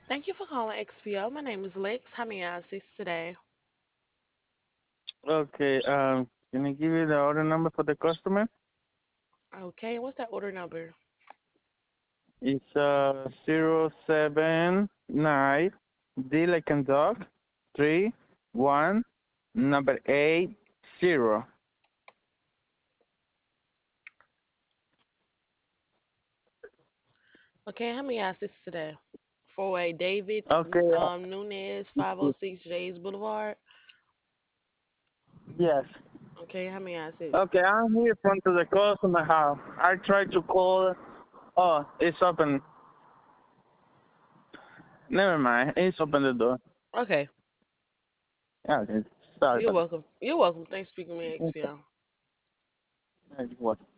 Thank you for calling XPO. My name is Lex. How may I assist today? Okay, can I give you the order number for the customer? Okay, what's that order number? It's 079 D like in dog 31 number 80. Okay, how may I assist today? 4A David Okay, Nunez, 506 Jays Boulevard. yes. Okay, how may I assist? Okay, I'm here front of the customer house. I tried to call. Oh, it's open. Never mind. It's open the door. Okay, Yeah, okay. Sorry you're about welcome. You're welcome. Thanks for speaking to me, that. XPO. Okay, what?